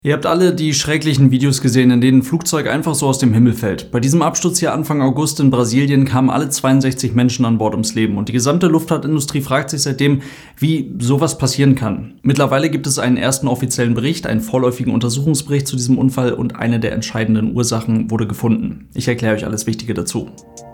Ihr habt alle die schrecklichen Videos gesehen, in denen ein Flugzeug einfach so aus dem Himmel fällt. Bei diesem Absturz hier Anfang August in Brasilien kamen alle 62 Menschen an Bord ums Leben und die gesamte Luftfahrtindustrie fragt sich seitdem, wie sowas passieren kann. Mittlerweile gibt es einen ersten offiziellen Bericht, einen vorläufigen Untersuchungsbericht zu diesem Unfall und eine der entscheidenden Ursachen wurde gefunden. Ich erkläre euch alles Wichtige dazu.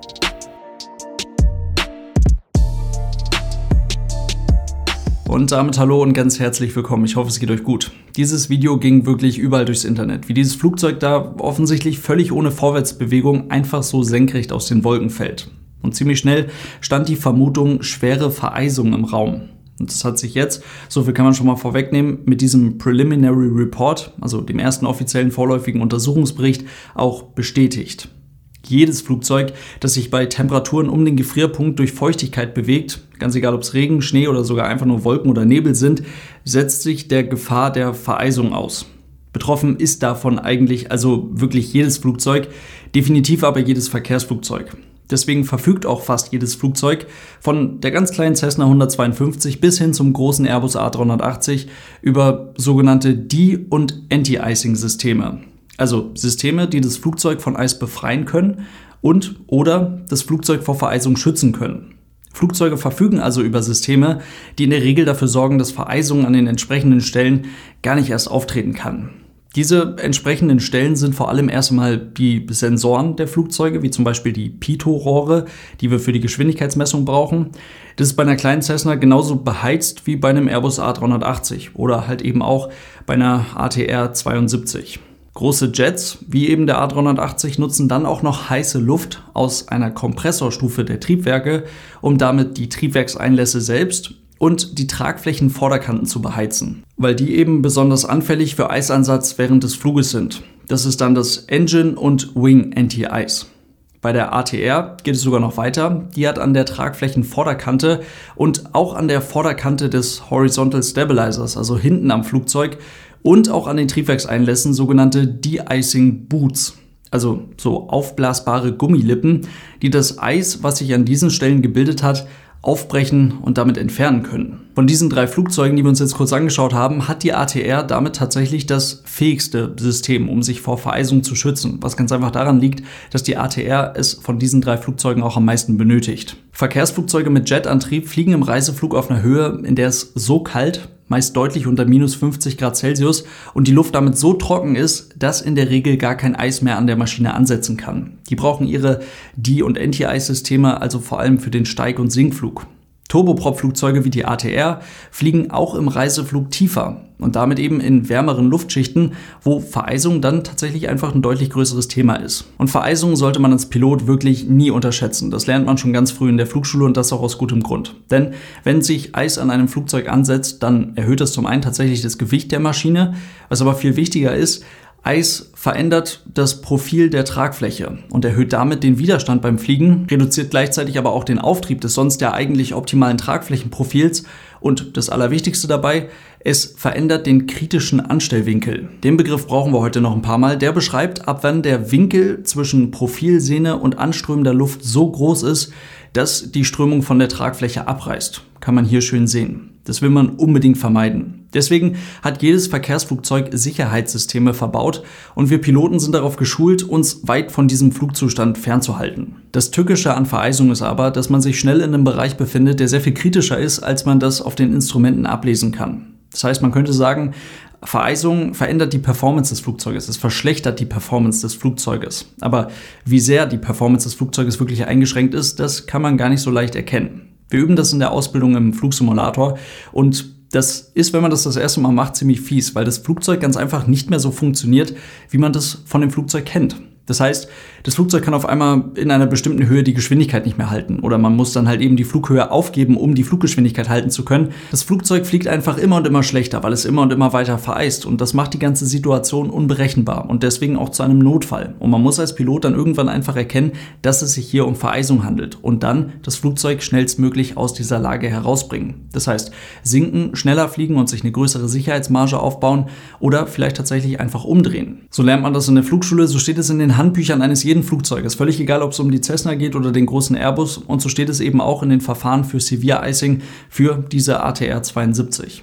Und damit hallo und ganz herzlich willkommen. Ich hoffe, es geht euch gut. Dieses Video ging wirklich überall durchs Internet, wie dieses Flugzeug da offensichtlich völlig ohne Vorwärtsbewegung einfach so senkrecht aus den Wolken fällt. Und ziemlich schnell stand die Vermutung schwere Vereisung im Raum. Und das hat sich jetzt, so viel kann man schon mal vorwegnehmen, mit diesem Preliminary Report, also dem ersten offiziellen vorläufigen Untersuchungsbericht, auch bestätigt. Jedes Flugzeug, das sich bei Temperaturen um den Gefrierpunkt durch Feuchtigkeit bewegt, ganz egal ob es Regen, Schnee oder sogar einfach nur Wolken oder Nebel sind, setzt sich der Gefahr der Vereisung aus. Betroffen ist davon eigentlich also wirklich jedes Flugzeug, definitiv aber jedes Verkehrsflugzeug. Deswegen verfügt auch fast jedes Flugzeug, von der ganz kleinen Cessna 152 bis hin zum großen Airbus A380, über sogenannte De- und Anti-Icing-Systeme. Also Systeme, die das Flugzeug von Eis befreien können und oder das Flugzeug vor Vereisung schützen können. Flugzeuge verfügen also über Systeme, die in der Regel dafür sorgen, dass Vereisung an den entsprechenden Stellen gar nicht erst auftreten kann. Diese entsprechenden Stellen sind vor allem erstmal die Sensoren der Flugzeuge, wie zum Beispiel die Pitot-Rohre, die wir für die Geschwindigkeitsmessung brauchen. Das ist bei einer kleinen Cessna genauso beheizt wie bei einem Airbus A380 oder halt eben auch bei einer ATR 72. Große Jets, wie eben der A380, nutzen dann auch noch heiße Luft aus einer Kompressorstufe der Triebwerke, um damit die Triebwerkseinlässe selbst und die Tragflächenvorderkanten zu beheizen, weil die eben besonders anfällig für Eisansatz während des Fluges sind. Das ist dann das Engine- und Wing Anti-Ice. Bei der ATR geht es sogar noch weiter. Die hat an der Tragflächenvorderkante und auch an der Vorderkante des Horizontal Stabilizers, also hinten am Flugzeug, und auch an den Triebwerkseinlässen sogenannte De-Icing Boots, also so aufblasbare Gummilippen, die das Eis, was sich an diesen Stellen gebildet hat, aufbrechen und damit entfernen können. Von diesen 3 Flugzeugen, die wir uns jetzt kurz angeschaut haben, hat die ATR damit tatsächlich das fähigste System, um sich vor Vereisung zu schützen, was ganz einfach daran liegt, dass die ATR es von diesen 3 Flugzeugen auch am meisten benötigt. Verkehrsflugzeuge mit Jetantrieb fliegen im Reiseflug auf einer Höhe, in der es so kalt, meist deutlich unter minus 50 Grad Celsius und die Luft damit so trocken ist, dass in der Regel gar kein Eis mehr an der Maschine ansetzen kann. Die brauchen ihre De- und Anti-Ice-Systeme also vor allem für den Steig- und Sinkflug. Turboprop-Flugzeuge wie die ATR fliegen auch im Reiseflug tiefer und damit eben in wärmeren Luftschichten, wo Vereisung dann tatsächlich einfach ein deutlich größeres Thema ist. Und Vereisung sollte man als Pilot wirklich nie unterschätzen. Das lernt man schon ganz früh in der Flugschule und das auch aus gutem Grund. Denn wenn sich Eis an einem Flugzeug ansetzt, dann erhöht das zum einen tatsächlich das Gewicht der Maschine, was aber viel wichtiger ist, Eis verändert das Profil der Tragfläche und erhöht damit den Widerstand beim Fliegen, reduziert gleichzeitig aber auch den Auftrieb des sonst ja eigentlich optimalen Tragflächenprofils und das Allerwichtigste dabei, es verändert den kritischen Anstellwinkel. Den Begriff brauchen wir heute noch ein paar Mal. Der beschreibt, ab wann der Winkel zwischen Profilsehne und anströmender Luft so groß ist, dass die Strömung von der Tragfläche abreißt. Kann man hier schön sehen. Das will man unbedingt vermeiden. Deswegen hat jedes Verkehrsflugzeug Sicherheitssysteme verbaut und wir Piloten sind darauf geschult, uns weit von diesem Flugzustand fernzuhalten. Das Tückische an Vereisung ist aber, dass man sich schnell in einem Bereich befindet, der sehr viel kritischer ist, als man das auf den Instrumenten ablesen kann. Das heißt, man könnte sagen, Vereisung verändert die Performance des Flugzeuges, es verschlechtert die Performance des Flugzeuges. Aber wie sehr die Performance des Flugzeuges wirklich eingeschränkt ist, das kann man gar nicht so leicht erkennen. Wir üben das in der Ausbildung im Flugsimulator und das ist, wenn man das erste Mal macht, ziemlich fies, weil das Flugzeug ganz einfach nicht mehr so funktioniert, wie man das von dem Flugzeug kennt. Das heißt, das Flugzeug kann auf einmal in einer bestimmten Höhe die Geschwindigkeit nicht mehr halten oder man muss dann halt eben die Flughöhe aufgeben, um die Fluggeschwindigkeit halten zu können. Das Flugzeug fliegt einfach immer und immer schlechter, weil es immer und immer weiter vereist und das macht die ganze Situation unberechenbar und deswegen auch zu einem Notfall. Und man muss als Pilot dann irgendwann einfach erkennen, dass es sich hier um Vereisung handelt und dann das Flugzeug schnellstmöglich aus dieser Lage herausbringen. Das heißt, sinken, schneller fliegen und sich eine größere Sicherheitsmarge aufbauen oder vielleicht tatsächlich einfach umdrehen. So lernt man das in der Flugschule, so steht es in den Handbüchern eines jeden Flugzeuges, völlig egal, ob es um die Cessna geht oder den großen Airbus und so steht es eben auch in den Verfahren für Severe Icing für diese ATR 72.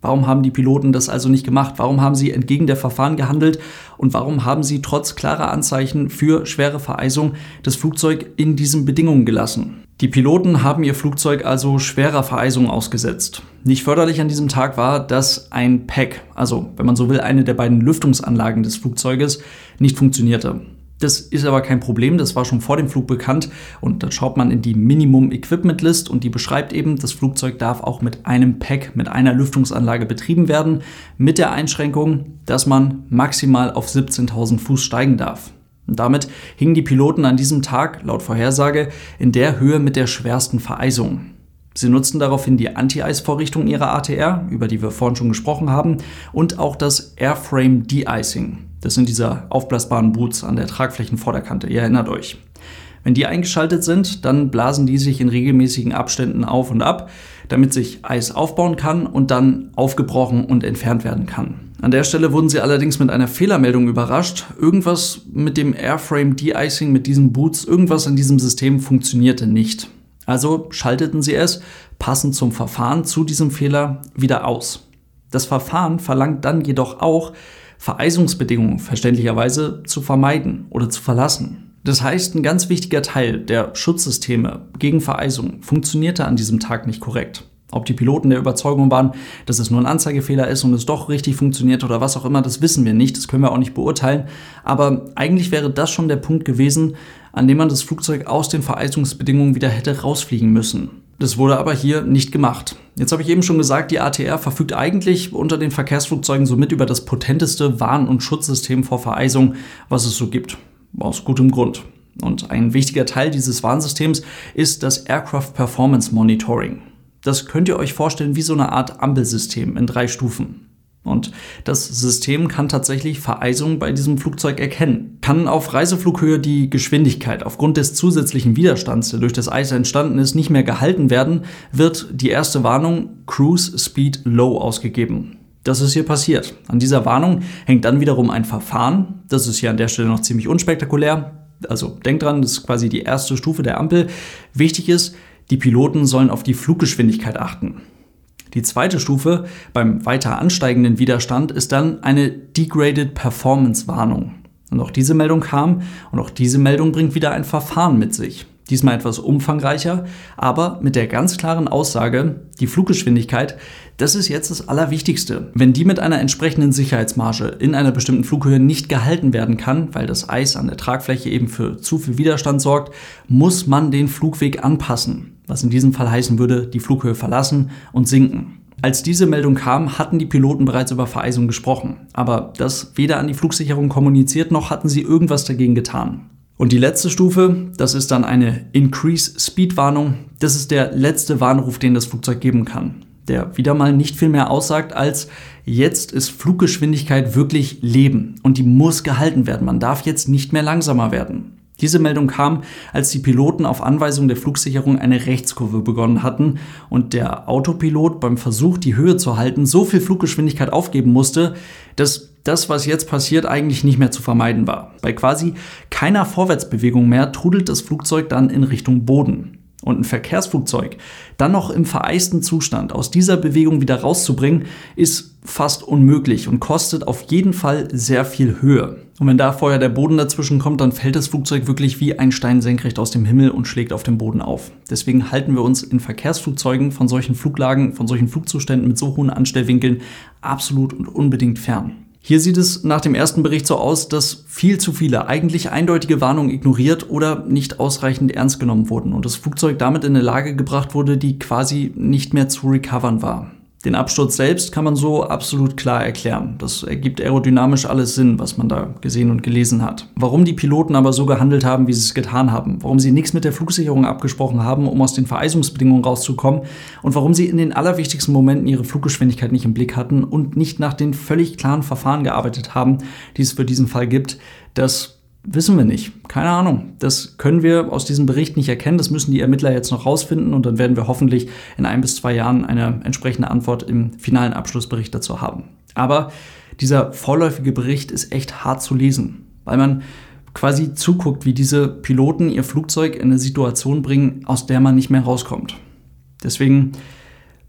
Warum haben die Piloten das also nicht gemacht? Warum haben sie entgegen der Verfahren gehandelt? Und warum haben sie trotz klarer Anzeichen für schwere Vereisung das Flugzeug in diesen Bedingungen gelassen? Die Piloten haben ihr Flugzeug also schwerer Vereisung ausgesetzt. Nicht förderlich an diesem Tag war, dass ein PEC, also wenn man so will, eine der beiden Lüftungsanlagen des Flugzeuges, nicht funktionierte. Das ist aber kein Problem, das war schon vor dem Flug bekannt und dann schaut man in die Minimum Equipment List und die beschreibt eben, das Flugzeug darf auch mit einem PEC, mit einer Lüftungsanlage betrieben werden, mit der Einschränkung, dass man maximal auf 17.000 Fuß steigen darf. Und damit hingen die Piloten an diesem Tag, laut Vorhersage, in der Höhe mit der schwersten Vereisung. Sie nutzten daraufhin die Anti-Eis-Vorrichtung ihrer ATR, über die wir vorhin schon gesprochen haben, und auch das Airframe De-Icing. Das sind diese aufblasbaren Boots an der Tragflächenvorderkante, ihr erinnert euch. Wenn die eingeschaltet sind, dann blasen die sich in regelmäßigen Abständen auf und ab, damit sich Eis aufbauen kann und dann aufgebrochen und entfernt werden kann. An der Stelle wurden sie allerdings mit einer Fehlermeldung überrascht. Irgendwas mit dem Airframe De-Icing, mit diesen Boots, irgendwas an diesem System funktionierte nicht. Also schalteten sie es, passend zum Verfahren zu diesem Fehler, wieder aus. Das Verfahren verlangt dann jedoch auch, Vereisungsbedingungen verständlicherweise zu vermeiden oder zu verlassen. Das heißt, ein ganz wichtiger Teil der Schutzsysteme gegen Vereisung funktionierte an diesem Tag nicht korrekt. Ob die Piloten der Überzeugung waren, dass es nur ein Anzeigefehler ist und es doch richtig funktioniert oder was auch immer, das wissen wir nicht, das können wir auch nicht beurteilen. Aber eigentlich wäre das schon der Punkt gewesen, an dem man das Flugzeug aus den Vereisungsbedingungen wieder hätte rausfliegen müssen. Das wurde aber hier nicht gemacht. Jetzt habe ich eben schon gesagt, die ATR verfügt eigentlich unter den Verkehrsflugzeugen somit über das potenteste Warn- und Schutzsystem vor Vereisung, was es so gibt. Aus gutem Grund. Und ein wichtiger Teil dieses Warnsystems ist das Aircraft Performance Monitoring. Das könnt ihr euch vorstellen wie so eine Art Ampelsystem in 3 Stufen. Und das System kann tatsächlich Vereisung bei diesem Flugzeug erkennen. Kann auf Reiseflughöhe die Geschwindigkeit aufgrund des zusätzlichen Widerstands, der durch das Eis entstanden ist, nicht mehr gehalten werden, wird die erste Warnung Cruise Speed Low ausgegeben. Das ist hier passiert. An dieser Warnung hängt dann wiederum ein Verfahren. Das ist hier an der Stelle noch ziemlich unspektakulär. Also denkt dran, das ist quasi die erste Stufe der Ampel. Wichtig ist, die Piloten sollen auf die Fluggeschwindigkeit achten. Die zweite Stufe beim weiter ansteigenden Widerstand ist dann eine Degraded Performance Warnung. Und auch diese Meldung kam und auch diese Meldung bringt wieder ein Verfahren mit sich. Diesmal etwas umfangreicher, aber mit der ganz klaren Aussage, die Fluggeschwindigkeit, das ist jetzt das Allerwichtigste. Wenn die mit einer entsprechenden Sicherheitsmarge in einer bestimmten Flughöhe nicht gehalten werden kann, weil das Eis an der Tragfläche eben für zu viel Widerstand sorgt, muss man den Flugweg anpassen. Was in diesem Fall heißen würde, die Flughöhe verlassen und sinken. Als diese Meldung kam, hatten die Piloten bereits über Vereisung gesprochen. Aber das weder an die Flugsicherung kommuniziert, noch hatten sie irgendwas dagegen getan. Und die letzte Stufe, das ist dann eine Increase Speed Warnung. Das ist der letzte Warnruf, den das Flugzeug geben kann. Der wieder mal nicht viel mehr aussagt als, jetzt ist Fluggeschwindigkeit wirklich Leben und die muss gehalten werden. Man darf jetzt nicht mehr langsamer werden. Diese Meldung kam, als die Piloten auf Anweisung der Flugsicherung eine Rechtskurve begonnen hatten und der Autopilot beim Versuch, die Höhe zu halten, so viel Fluggeschwindigkeit aufgeben musste, dass das, was jetzt passiert, eigentlich nicht mehr zu vermeiden war. Bei quasi keiner Vorwärtsbewegung mehr trudelt das Flugzeug dann in Richtung Boden. Und ein Verkehrsflugzeug dann noch im vereisten Zustand aus dieser Bewegung wieder rauszubringen, ist fast unmöglich und kostet auf jeden Fall sehr viel Höhe. Und wenn da vorher der Boden dazwischen kommt, dann fällt das Flugzeug wirklich wie ein Stein senkrecht aus dem Himmel und schlägt auf den Boden auf. Deswegen halten wir uns in Verkehrsflugzeugen von solchen Fluglagen, von solchen Flugzuständen mit so hohen Anstellwinkeln absolut und unbedingt fern. Hier sieht es nach dem ersten Bericht so aus, dass viel zu viele eigentlich eindeutige Warnungen ignoriert oder nicht ausreichend ernst genommen wurden und das Flugzeug damit in eine Lage gebracht wurde, die quasi nicht mehr zu recovern war. Den Absturz selbst kann man so absolut klar erklären. Das ergibt aerodynamisch alles Sinn, was man da gesehen und gelesen hat. Warum die Piloten aber so gehandelt haben, wie sie es getan haben, warum sie nichts mit der Flugsicherung abgesprochen haben, um aus den Vereisungsbedingungen rauszukommen und warum sie in den allerwichtigsten Momenten ihre Fluggeschwindigkeit nicht im Blick hatten und nicht nach den völlig klaren Verfahren gearbeitet haben, die es für diesen Fall gibt, das wissen wir nicht. Keine Ahnung. Das können wir aus diesem Bericht nicht erkennen. Das müssen die Ermittler jetzt noch rausfinden und dann werden wir hoffentlich in 1 bis 2 Jahren eine entsprechende Antwort im finalen Abschlussbericht dazu haben. Aber dieser vorläufige Bericht ist echt hart zu lesen, weil man quasi zuguckt, wie diese Piloten ihr Flugzeug in eine Situation bringen, aus der man nicht mehr rauskommt. Deswegen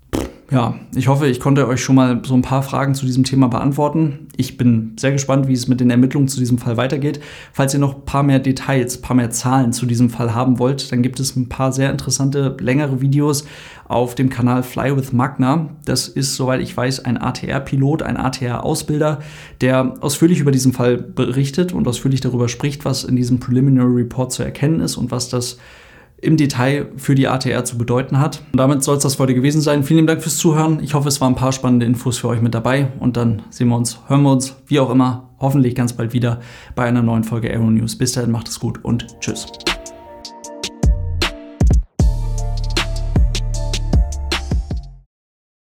Ja, ich hoffe, ich konnte euch schon mal so ein paar Fragen zu diesem Thema beantworten. Ich bin sehr gespannt, wie es mit den Ermittlungen zu diesem Fall weitergeht. Falls ihr noch ein paar mehr Details, ein paar mehr Zahlen zu diesem Fall haben wollt, dann gibt es ein paar sehr interessante, längere Videos auf dem Kanal Fly with Magna. Das ist, soweit ich weiß, ein ATR-Pilot, ein ATR-Ausbilder, der ausführlich über diesen Fall berichtet und ausführlich darüber spricht, was in diesem Preliminary Report zu erkennen ist und was das im Detail für die ATR zu bedeuten hat. Und damit soll es das für heute gewesen sein. Vielen Dank fürs Zuhören. Ich hoffe, es waren ein paar spannende Infos für euch mit dabei. Und dann sehen wir uns, hören wir uns, wie auch immer, hoffentlich ganz bald wieder bei einer neuen Folge Aero News. Bis dahin, macht es gut und tschüss.